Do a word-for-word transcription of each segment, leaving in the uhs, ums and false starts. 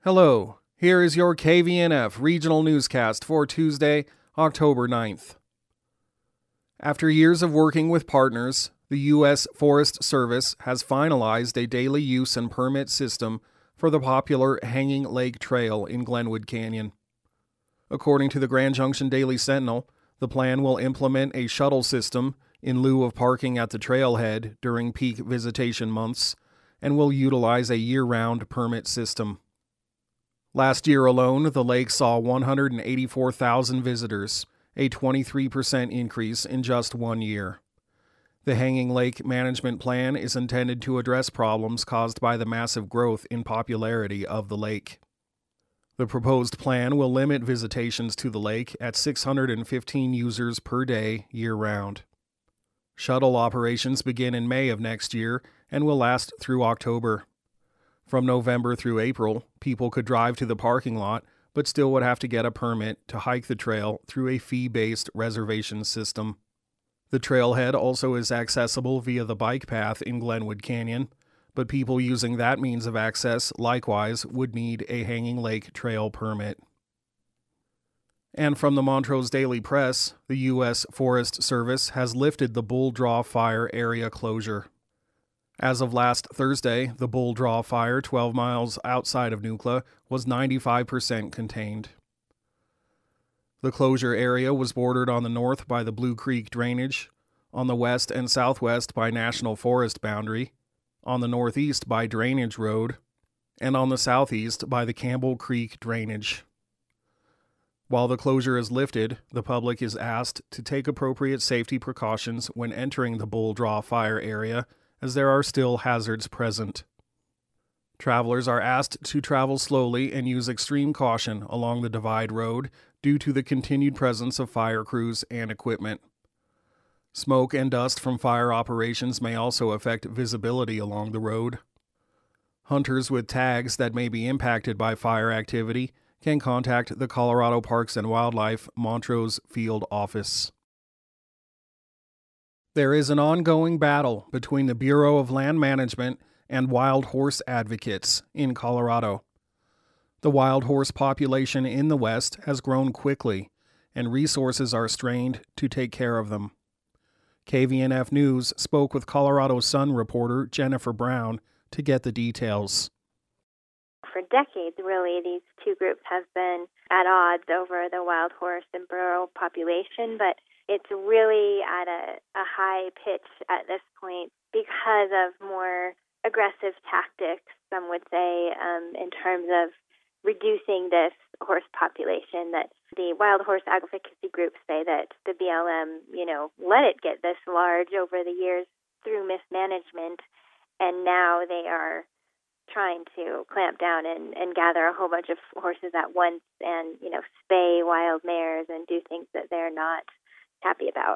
Hello, here is your K V N F regional newscast for Tuesday, October ninth. After years of working with partners, the U S Forest Service has finalized a daily use and permit system for the popular Hanging Lake Trail in Glenwood Canyon. According to the Grand Junction Daily Sentinel, the plan will implement a shuttle system in lieu of parking at the trailhead during peak visitation months and will utilize a year-round permit system. Last year alone, the lake saw one hundred eighty-four thousand visitors, a twenty-three percent increase in just one year. The Hanging Lake Management Plan is intended to address problems caused by the massive growth in popularity of the lake. The proposed plan will limit visitations to the lake at six hundred fifteen users per day year-round. Shuttle operations begin in May of next year and will last through October. From November through April, people could drive to the parking lot, but still would have to get a permit to hike the trail through a fee-based reservation system. The trailhead also is accessible via the bike path in Glenwood Canyon, but people using that means of access likewise would need a Hanging Lake Trail permit. And from the Montrose Daily Press, the U S Forest Service has lifted the Bull Draw Fire area closure. As of last Thursday, the Bull Draw Fire twelve miles outside of Nucla was ninety-five percent contained. The closure area was bordered on the north by the Blue Creek Drainage, on the west and southwest by National Forest Boundary, on the northeast by Drainage Road, and on the southeast by the Campbell Creek Drainage. While the closure is lifted, the public is asked to take appropriate safety precautions when entering the Bull Draw Fire area, as there are still hazards present. Travelers are asked to travel slowly and use extreme caution along the Divide Road due to the continued presence of fire crews and equipment. Smoke and dust from fire operations may also affect visibility along the road. Hunters with tags that may be impacted by fire activity can contact the Colorado Parks and Wildlife Montrose Field Office. There is an ongoing battle between the Bureau of Land Management and wild horse advocates in Colorado. The wild horse population in the West has grown quickly, and resources are strained to take care of them. K V N F News spoke with Colorado Sun reporter Jennifer Brown to get the details. For decades, really, these two groups have been at odds over the wild horse and burro population, but it's really at a, a high pitch at this point because of more aggressive tactics, some would say, um, in terms of reducing this horse population. That the wild horse advocacy groups say that the B L M, you know, let it get this large over the years through mismanagement, and now they are trying to clamp down and, and gather a whole bunch of horses at once and, you know, spay wild mares and do things that they're not happy about.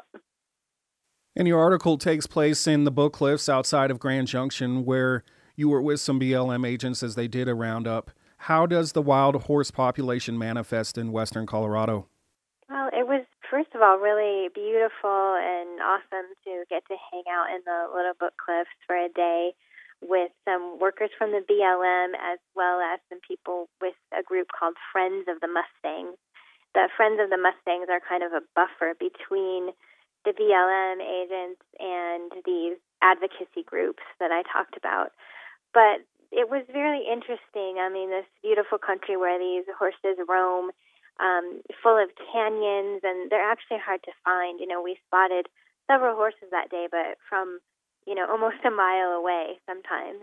And your article takes place in the Book Cliffs outside of Grand Junction, where you were with some B L M agents as they did a roundup. How does the wild horse population manifest in western Colorado? Well, it was, first of all, really beautiful and awesome to get to hang out in the Little Book Cliffs for a day with some workers from the B L M as well as some people with a group called Friends of the Mustangs. The Friends of the Mustangs are kind of a buffer between the B L M agents and these advocacy groups that I talked about. But it was very interesting. I mean, this beautiful country where these horses roam, um, full of canyons, and they're actually hard to find. You know, we spotted several horses that day, but from, you know, almost a mile away sometimes.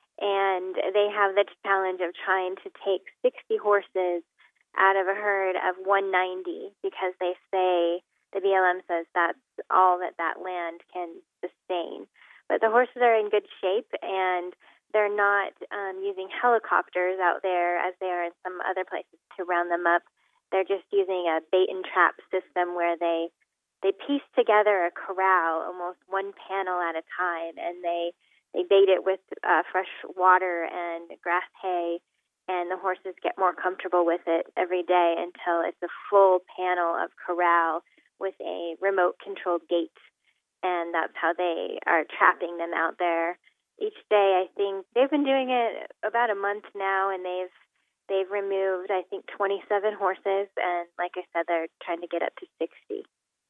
And they have the challenge of trying to take sixty horses out of a herd of one hundred ninety because they say, the B L M says that's all that that land can sustain. But the horses are in good shape, and they're not um, using helicopters out there as they are in some other places to round them up. They're just using a bait and trap system where they they piece together a corral, almost one panel at a time, and they they bait it with uh, fresh water and grass hay, and the horses get more comfortable with it every day until it's a full panel of corral with a remote-controlled gate, and that's how they are trapping them out there. Each day, I think, they've been doing it about a month now, and they've They've removed, I think, twenty-seven horses, and like I said, they're trying to get up to sixty.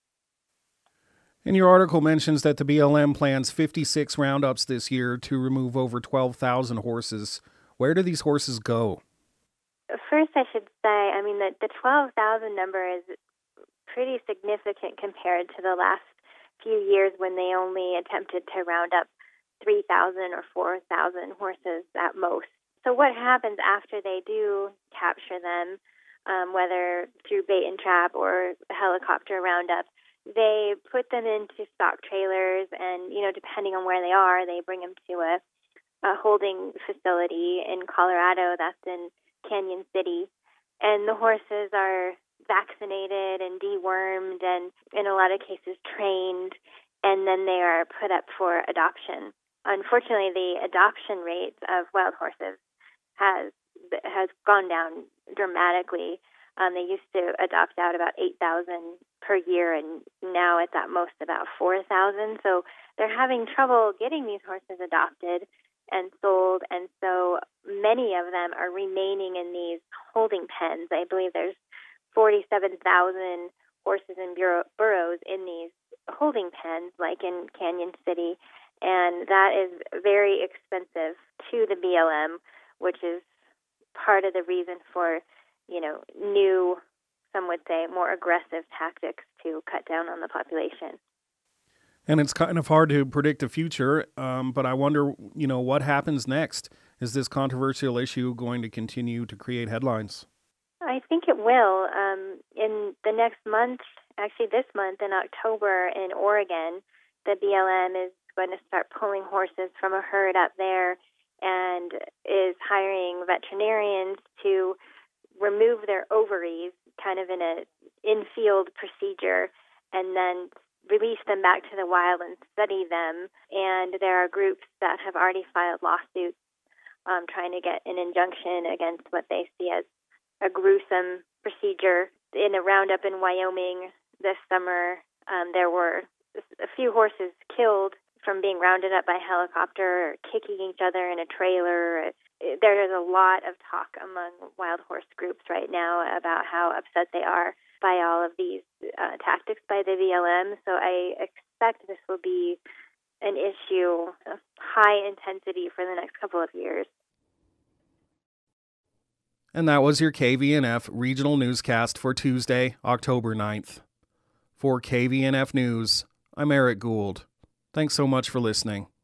And your article mentions that the B L M plans fifty-six roundups this year to remove over twelve thousand horses. Where do these horses go? First, I should say, I mean, the, the twelve thousand number is pretty significant compared to the last few years when they only attempted to round up three thousand or four thousand horses at most. So what happens after they do capture them, um, whether through bait and trap or helicopter roundup, they put them into stock trailers, and, you know, depending on where they are, they bring them to a, a holding facility in Colorado that's in Canyon City. And the horses are vaccinated and dewormed and, in a lot of cases, trained, and then they are put up for adoption. Unfortunately, the adoption rate of wild horses has has gone down dramatically. Um, they used to adopt out about eight thousand per year, and now it's at most about four thousand. So they're having trouble getting these horses adopted and sold, and so many of them are remaining in these holding pens. I believe there's forty-seven thousand horses and bur- burros in these holding pens, like in Canyon City, and that is very expensive to the B L M, which is part of the reason for, you know, new, some would say, more aggressive tactics to cut down on the population. And it's kind of hard to predict the future, um, but I wonder, you know, what happens next? Is this controversial issue going to continue to create headlines? I think it will. Um, in the next month, actually this month in October in Oregon, the B L M is going to start pulling horses from a herd up there and is hiring veterinarians to remove their ovaries, kind of in a in-field procedure, and then release them back to the wild and study them. And there are groups that have already filed lawsuits um, trying to get an injunction against what they see as a gruesome procedure. In a roundup in Wyoming this summer, um, there were a few horses killed from being rounded up by helicopter or kicking each other in a trailer. There is a lot of talk among wild horse groups right now about how upset they are by all of these uh, tactics by the B L M. So I expect this will be an issue of high intensity for the next couple of years. And that was your K V N F regional newscast for Tuesday, October ninth. For K V N F News, I'm Eric Gould. Thanks so much for listening.